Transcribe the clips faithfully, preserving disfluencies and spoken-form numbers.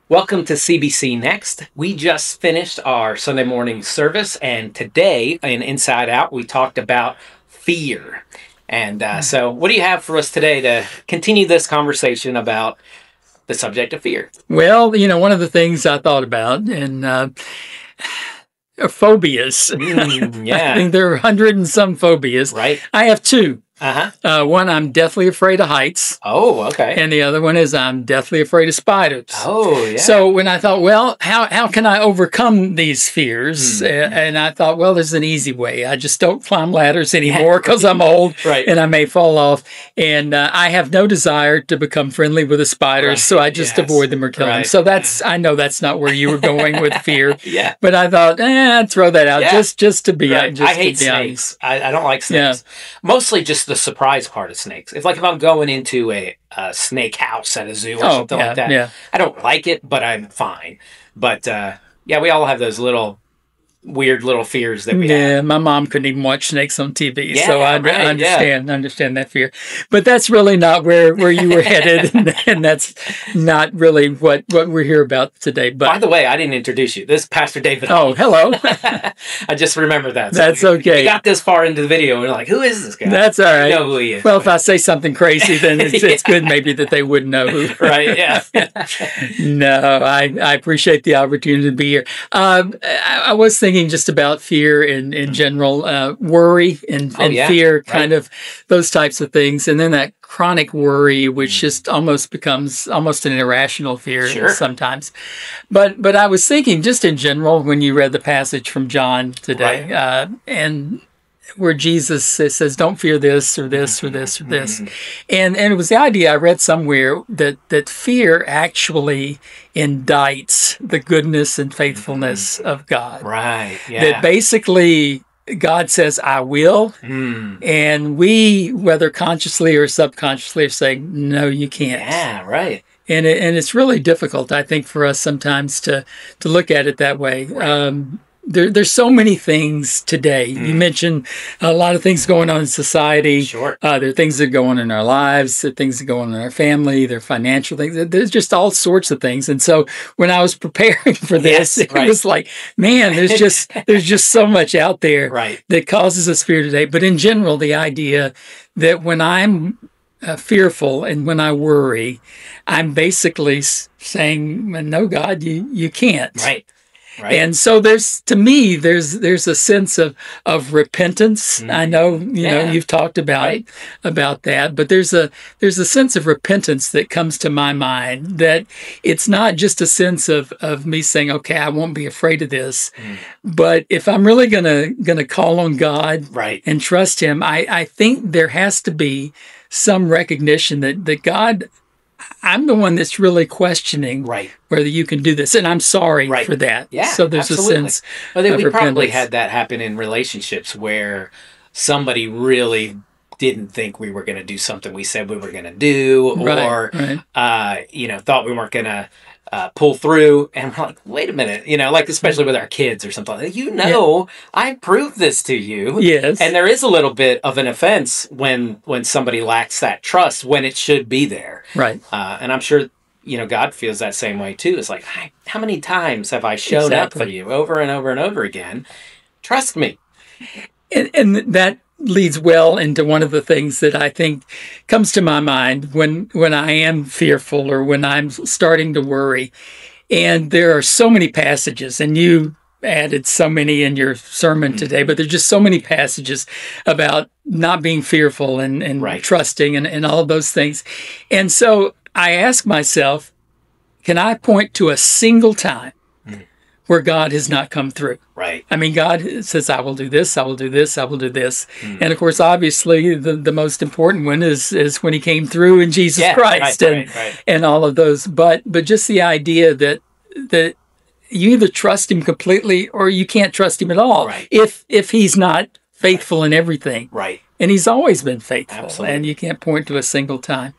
Welcome to C B C Next. We just finished our Sunday morning service, and today in Inside Out, we talked about fear. And uh, so, what do you have for us today to continue this conversation about the subject of fear? Well, you know, one of the things I thought about, and uh, are phobias. Mm, yeah. I think there are a hundred and some phobias. Right. I have two. Uh-huh. Uh, one, I'm deathly afraid of heights. Oh, okay. And the other one is I'm deathly afraid of spiders. Oh, yeah. So when I thought, well, how, how can I overcome these fears? Mm. Uh, and I thought, well, there's an easy way. I just don't climb ladders anymore because I'm old Right. and I may fall off. And uh, I have no desire to become friendly with the spiders, Right. so I just Yes. avoid them or kill them. Right. So that's, I know that's not where you were going with fear. Yeah. But I thought, eh, I'd throw that out Yeah. just, just to be Right. just I hate to be honest. snakes. I, I don't like snakes. Mostly just the surprise part of snakes. It's like if I'm going into a, a snake house at a zoo or Oh, something yeah, like that. yeah. I don't like it, but I'm fine. But uh, yeah, we all have those little weird little fears that we Yeah, have. my mom couldn't even watch snakes on T V, Yeah, so I, right, I understand understand that fear. But that's really not where, where you were headed, and, and that's not really what, what we're here about today. But By the way, I didn't introduce you. This is Pastor David. oh, hello. I just remember that. So That's we- okay. We got this far into the video and we're like, who is this guy? That's all right. You know who he is. Well, if I say something crazy, then it's, it's good maybe that they wouldn't know who. Right, yeah. No, I, I appreciate the opportunity to be here. Um, I, I was thinking just about fear in, in general, uh, worry and, Oh, and yeah, fear, kind right. of those types of things. And then that chronic worry, which Mm. just almost becomes almost an irrational fear Sure. sometimes. But but I was thinking just in general when you read the passage from John today, Right. uh, and where Jesus says, don't fear this or this or this or this. Mhm. And and it was the idea I read somewhere that, that fear actually indicts the goodness and faithfulness of God. Right, yeah. That basically God says, I will. Mm. And we, whether consciously or subconsciously, are saying, no, you can't. Yeah, right. And it, and it's really difficult, I think, for us sometimes to to look at it that way. Um, there, there's so many things today. You mentioned a lot of things going on in society. Sure. Uh, there are things that go on in our lives. There are things that go on in our family. There are financial things. There's just all sorts of things. And so when I was preparing for this, Yes, it right. was like, man, there's just there's just so much out there Right. that causes us fear today. But in general, the idea that when I'm uh, fearful and when I worry, I'm basically s- saying, no, God, you, you can't. Right. Right. And so there's, to me, there's there's a sense of of repentance. Mhm. I know, you know, Yeah. you've talked about Right. about that, but there's a there's a sense of repentance that comes to my mind, that it's not just a sense of of me saying, okay, I won't be afraid of this, Mm. but if I'm really gonna gonna call on God Right. and trust Him, I I think there has to be some recognition that that God, I'm the one that's really questioning Right. whether you can do this, and I'm sorry Right. for that. Yeah, So there's absolutely. a sense. I think of we probably repentance. had that happen in relationships where somebody really didn't think we were going to do something we said we were going to do, Right, or right. uh, you know, thought we weren't going to uh, pull through, and we're like, wait a minute, you know, like especially with our kids or something. Like, you know, I proved this to you. Yes. And there is a little bit of an offense when when somebody lacks that trust when it should be there. Right. Uh, and I'm sure, you know, God feels that same way too. It's like, "Hi, how many times have I shown up for Exactly. you over and over and over again? Trust me." And, and that leads well into one of the things that I think comes to my mind when when I am fearful or when I'm starting to worry. And there are so many passages, and you added so many in your sermon today, but there's just so many passages about not being fearful and, and Right. trusting and, and all of those things. And so I ask myself, can I point to a single time Mm. where God has not come through? Right. I mean, God says, I will do this, I will do this, I will do this. Mm. And of course, obviously, the, the most important one is, is when he came through in Jesus Yeah, Christ right, and, right, right. and all of those. But but just the idea that that you either trust him completely or you can't trust him at all Right. if if he's not faithful in everything. Right. And he's always been faithful. Absolutely. And you can't point to a single time.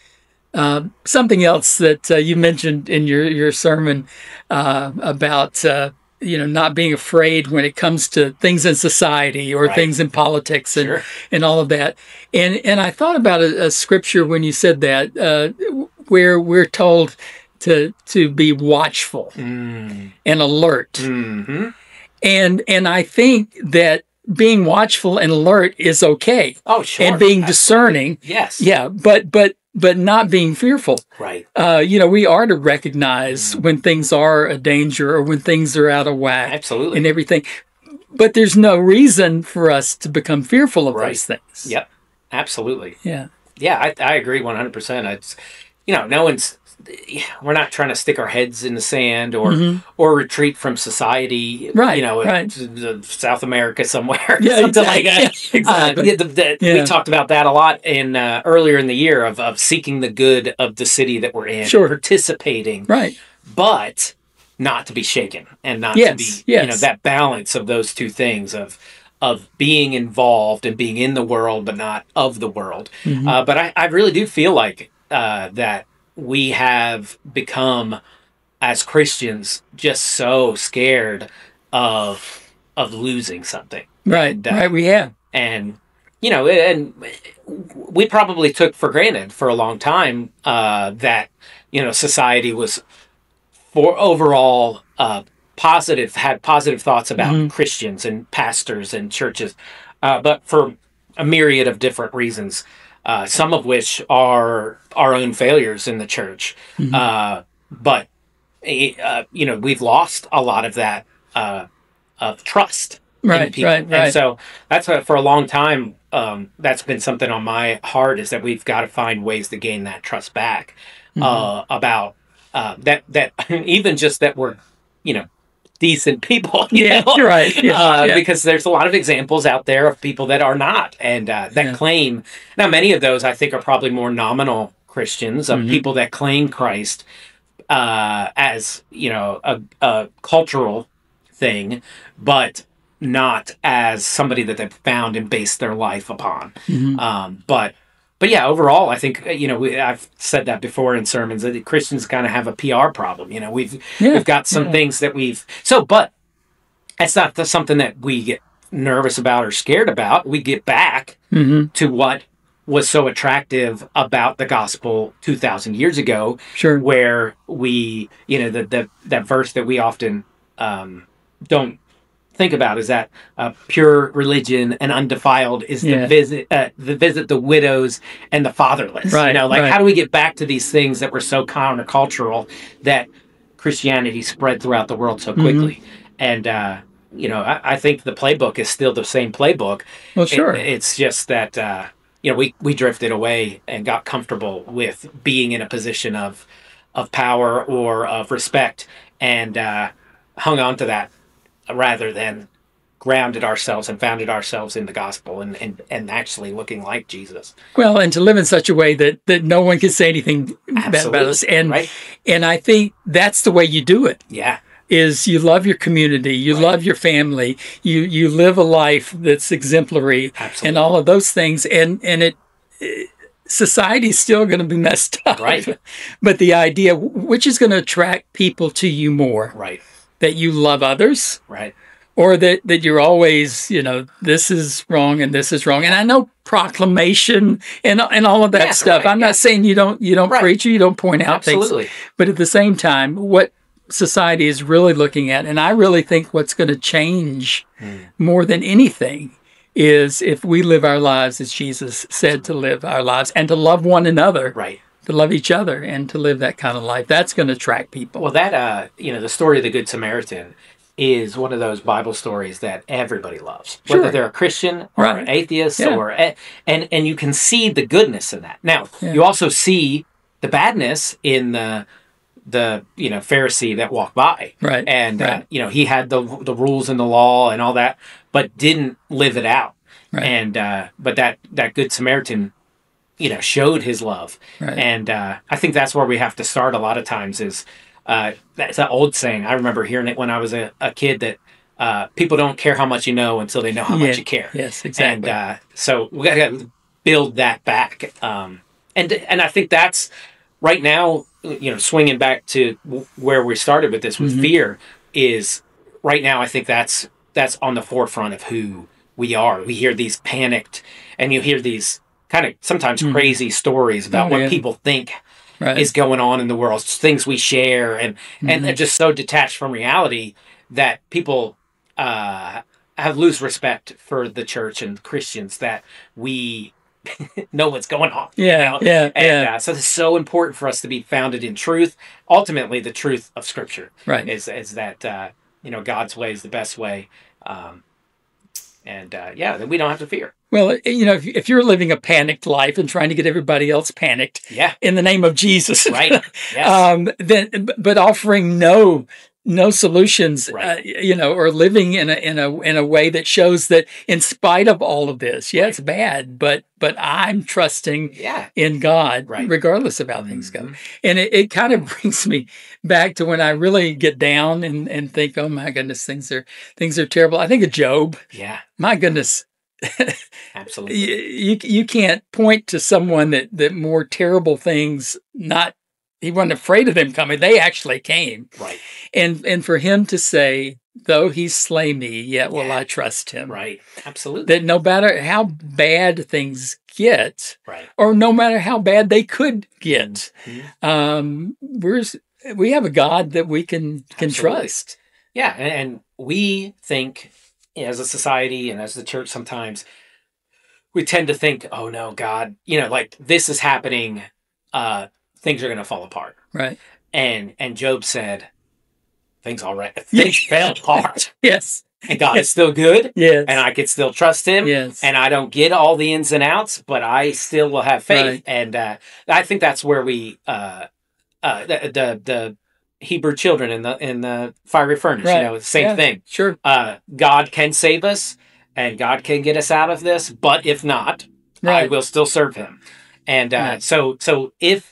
Uh, something else that uh, you mentioned in your, your sermon uh, about uh, you know, not being afraid when it comes to things in society or Right. things in politics and, Sure. and all of that. And and I thought about a, a scripture when you said that, uh, where we're told to to be watchful Mm. and alert. Mm-hmm. And and I think that being watchful and alert is okay. Oh, sure. And being Absolutely. discerning. Yes. Yeah, but but but not being fearful. Right. Uh, you know, we are to recognize when things are a danger or when things are out of whack Absolutely. and everything. But there's no reason for us to become fearful of Right. those things. Yep. Absolutely. Yeah. Yeah, I, I agree one hundred percent. It's, you know, no one's, we're not trying to stick our heads in the sand or Mhm. or retreat from society, Right, you know, right. to, to South America somewhere, Yeah, something exactly. like that. Yeah, exactly. Uh, the, the, Yeah. We talked about that a lot in uh, earlier in the year of, of seeking the good of the city that we're in, Sure. participating, Right. but not to be shaken and not Yes, to be, yes. you know, that balance of those two things of of being involved and being in the world, but not of the world. Mhm. Uh, but I, I really do feel like uh, that we have become, as Christians, just so scared of of losing something. Right. And, uh, Right. We have. and you know, and we probably took for granted for a long time uh, that you know society was for overall uh, positive, had positive thoughts about Mhm. Christians and pastors and churches, uh, but for a myriad of different reasons, uh, some of which are our own failures in the church. Mhm. Uh, but eh, uh, you know, we've lost a lot of that uh, of trust in Right. people, Right. and Right. so that's what, for a long time. Um, that's been something on my heart is that we've got to find ways to gain that trust back Mhm. uh, about uh, that. That even just that we're, you know, decent people. You Yeah. know? Right. Yeah. Uh, yeah. Because there's a lot of examples out there of people that are not, and uh, that Yeah. claim. Now, many of those I think are probably more nominal Christians, of Mhm. people that claim Christ uh, as you know a, a cultural thing, but not as somebody that they've found and based their life upon. Mhm. Um, but but yeah, overall, I think uh, you know we, I've said that before in sermons that Christians kind of have a P R problem. You know, we've Yeah. we've got some Yeah. things that we've so, but it's not the, something that we get nervous about or scared about. We get back Mhm. to what was so attractive about the gospel two thousand years ago, Sure. where we, you know, the, the that verse that we often um, don't think about is that uh, pure religion and undefiled is Yeah. the visit, uh, the visit the widows and the fatherless. Right, You know, like right. how do we get back to these things that were so countercultural that Christianity spread throughout the world so quickly? Mm-hmm. And uh, you know, I, I think the playbook is still the same playbook. Well, sure. It, it's just that uh, you know we we drifted away and got comfortable with being in a position of of power or of respect, and uh, hung on to that rather than grounded ourselves and founded ourselves in the gospel and, and, and actually looking like Jesus. Well, and to live in such a way that, that no one can say anything bad about us. And Right? and I think that's the way you do it. Yeah. Is you love your community, you Right. love your family, you you live a life that's exemplary, Absolutely. and all of those things. And and it, it society's still going to be messed up, Right. But the idea, which is going to attract people to you more, Right. that you love others, Right. or that that you're always, you know, this is wrong and this is wrong. And I know proclamation and and all of that Yes, stuff. right, I'm yeah. not saying you don't you don't Right. preach or you don't point out Absolutely. things, but at the same time, what society is really looking at, and I really think what's going to change Hmm. more than anything is if we live our lives as Jesus said to live our lives and to love one another, Right. to love each other and to live that kind of life. That's going to attract people. Well, that, uh, you know, the story of the Good Samaritan is one of those Bible stories that everybody loves, Sure. whether they're a Christian or Right. an atheist, Yeah. or a, and and you can see the goodness in that. Now, Yeah. you also see the badness in the the you know Pharisee that walked by, Right, And Uh, right. you know he had the the rules and the law and all that, but didn't live it out. Right. And uh, but that that Good Samaritan, you know, showed his love, Right. and uh, I think that's where we have to start a lot of times. Is uh, that's an old saying. I remember hearing it when I was a, a kid that uh, people don't care how much you know until they know how Yeah. much you care. Yes, And exactly. uh, so we got to build that back. Um, and and I think that's right now, you know, swinging back to w- where we started with this with Mhm. fear is right now. I think that's that's on the forefront of who we are. We hear these panicked, and you hear these kind of sometimes Mhm. crazy stories about Oh, what yeah. people think right. is going on in the world, things we share, and mm-hmm. and, and just so detached from reality that people uh, have lose respect for the church and Christians, that we know what's going on. Yeah, you know? yeah, and, yeah. Uh, so it's so important for us to be founded in truth. Ultimately, the truth of Scripture, right. is is that uh, you know God's way is the best way, um, and uh, yeah, then we don't have to fear. Well, you know, if, if you're living a panicked life and trying to get everybody else panicked, yeah. in the name of Jesus, right? Yes. um, then, but offering no no solutions, right. uh, you know, or living in a in a in a way that shows that in spite of all of this, yeah, right. it's bad, but but I'm trusting yeah. in God, right. regardless of how mm-hmm. things go. And it, it kind of brings me back to when I really get down and, and think, oh my goodness, things are things are terrible. I think of Job. Yeah. My goodness. Absolutely. You, you you can't point to someone that, that more terrible things, not, he wasn't afraid of them coming. They actually came. Right. And and for him to say, though he slay me, yet will yeah. I trust him. Right. Absolutely. That no matter how bad things get, right. or no matter how bad they could get, mm-hmm. um, we're we have a God that we can can Absolutely. trust. Yeah, and, and we think, as a society and as the church, sometimes we tend to think, oh no, God, you know, like this is happening, uh, things are going to fall apart. Right. And and Job said, things already, things fell apart. Yes. And God is still good. Yes. And I can still trust him. Yes. And I don't get all the ins and outs, but I still will have faith. Right. And uh, I think that's where we, uh, uh, the, the, the Hebrew children in the, in the fiery furnace, right. you know, same yeah. thing. Sure. Uh, God can save us and God can get us out of this. But if not, right. I will still serve him. And uh, right. so, so if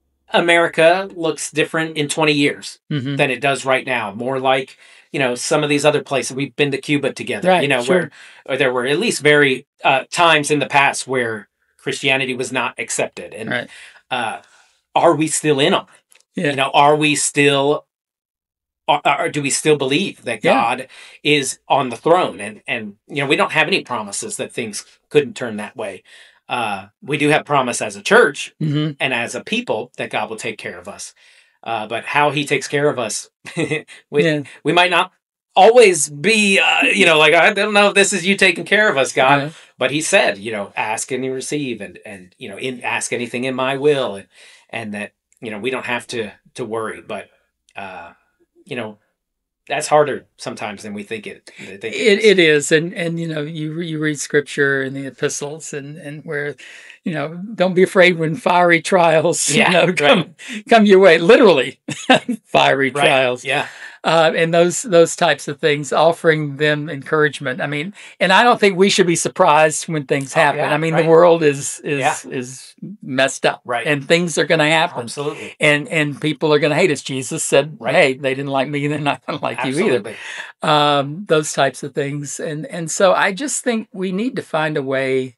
America looks different in twenty years mm-hmm. than it does right now, more like, you know, some of these other places. We've been to Cuba together, right, you know, sure. where or there were at least very uh, times in the past where Christianity was not accepted. And right. uh, are we still in on it? Yeah. You know, are we still, or, or do we still believe that yeah. God is on the throne? And, and, you know, we don't have any promises that things couldn't turn that way. Uh, we do have promise as a church mm-hmm. and as a people that God will take care of us. Uh, but how he takes care of us, we, yeah. we might not always be, uh, you know, like, I don't know if this is you taking care of us, God. Right. But he said, you know, ask and you receive, and, and you know, in, ask anything in my will. And, and that, you know, we don't have to, to worry. But, uh, you know, that's harder sometimes than we think it. Think it, it, it is, and and you know, you you read scripture in the epistles, and and where, you know, don't be afraid when fiery trials, yeah, you know, come right. come your way, literally, fiery right. trials, yeah, uh, and those those types of things, offering them encouragement. I mean, and I don't think we should be surprised when things happen. Oh, yeah, I mean, right. the world is is yeah. is messed up, right? And things are going to happen, absolutely, and and people are going to hate us. Jesus said, right. "Hey, they didn't like me, they're not going to like absolutely. you either." Um, those types of things, and and so I just think we need to find a way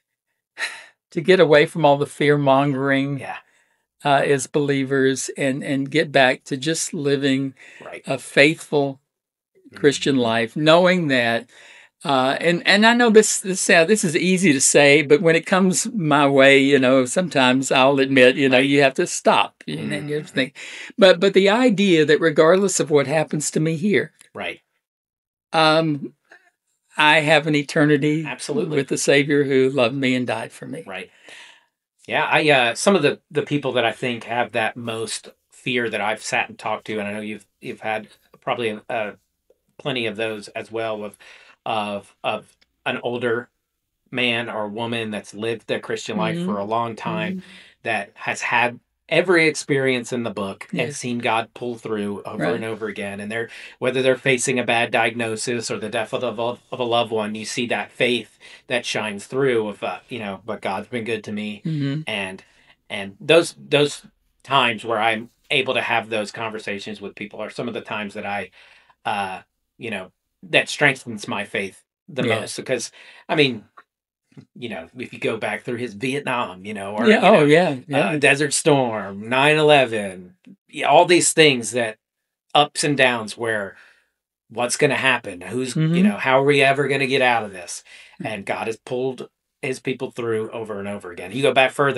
to get away from all the fear mongering. Yeah. Uh, as believers, and and get back to just living right. a faithful Christian mm-hmm. life, knowing that, uh, and and I know this this uh, this is easy to say, but when it comes my way, you know, sometimes I'll admit, you know, right. you have to stop mm-hmm. and you have to think, but but the idea that regardless of what happens to me here, right, um, I have an eternity absolutely with the Savior who loved me and died for me, right. Yeah, I uh, some of the, the people that I think have that most fear that I've sat and talked to, and I know you've you've had probably uh, plenty of those as well, of of of an older man or woman that's lived their Christian life mm-hmm. for a long time, mm-hmm. that has had every experience in the book yes. and seen God pull through over right. and over again. And they're, whether they're facing a bad diagnosis or the death of a, of a loved one, you see that faith that shines through of, uh, you know, but God's been good to me. Mm-hmm. And, and those, those times where I'm able to have those conversations with people are some of the times that I, uh, you know, that strengthens my faith the yeah. most. Because, I mean, you know, if you go back through his Vietnam, you know, or yeah, you know, oh yeah, yeah. Uh, Desert Storm, nine eleven, yeah, all these things that ups and downs where what's going to happen? Who's, mm-hmm. you know, how are we ever going to get out of this? And God has pulled his people through over and over again. You go back further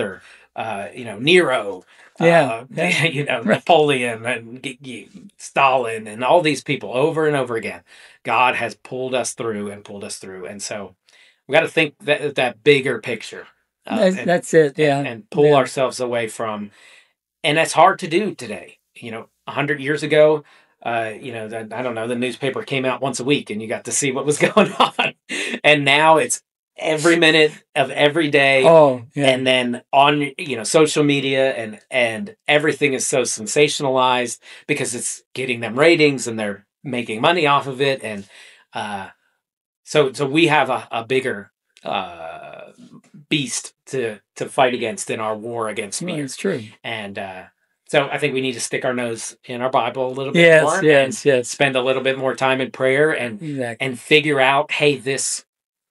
uh, you know, Nero, Yeah, uh, yeah. you know, Right. Napoleon and G- G- Stalin and all these people over and over again. God has pulled us through and pulled us through. And so we got to think that that bigger picture uh, That's, and, that's it. and, Yeah. and pull Yeah. ourselves away from, and that's hard to do today. You know, a hundred years ago, uh, you know, the, I don't know, the newspaper came out once a week and you got to see what was going on. And now it's every minute of every day. Oh, yeah. And then on, you know, social media and, and everything is so sensationalized because it's getting them ratings and they're making money off of it. And, uh, so, so we have a, a bigger, uh, beast to, to fight against in our war against Well, fear. it's true. And, uh, so I think we need to stick our nose in our Bible a little bit Yes, more yes, and yes. spend a little bit more time in prayer and, Exactly. and figure out, hey, this,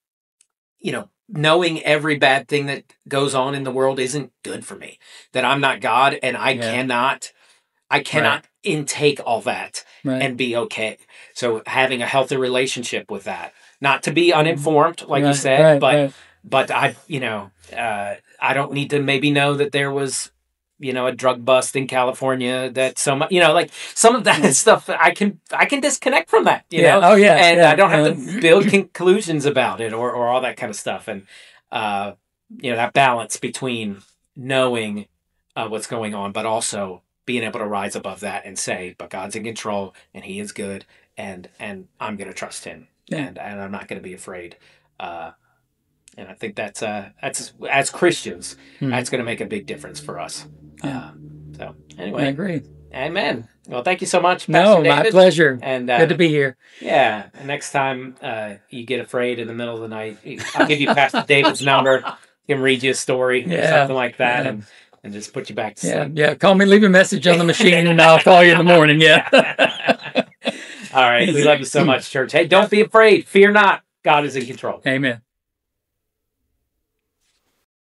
you know, knowing every bad thing that goes on in the world isn't good for me, that I'm not God and I Yeah. cannot, I cannot intake all that Right. and be okay. So having a healthy relationship with that, not to be uninformed, like you Right, said, right, but, right. but I, you know, uh, I don't need to maybe know that there was, you know, a drug bust in California that so much, you know, like some of that stuff I can, I can disconnect from that, you Yeah. know, Oh, yeah. and yeah. I don't have uh, to build conclusions about it or, or all that kind of stuff. And, uh, you know, that balance between knowing uh, what's going on, but also being able to rise above that and say, but God's in control and he is good. And, and I'm going to trust him Yeah. and, and I'm not going to be afraid. Uh, and I think that's, uh, that's as Christians, Hmm. that's going to make a big difference for us. Yeah. Uh, so I anyway, agree. amen. Well, thank you so much, Pastor No, my David. pleasure. And uh, Good to be here. yeah, next time uh, you get afraid in the middle of the night, I'll give you Pastor David's number. He can read you a story or Yeah, something like that, yeah. and and just put you back to Yeah, sleep. yeah. Call me, leave a message on the machine, and I'll call you in the morning. Yeah. All right, we love you so much, church. Hey, don't be afraid. Fear not. God is in control. Amen.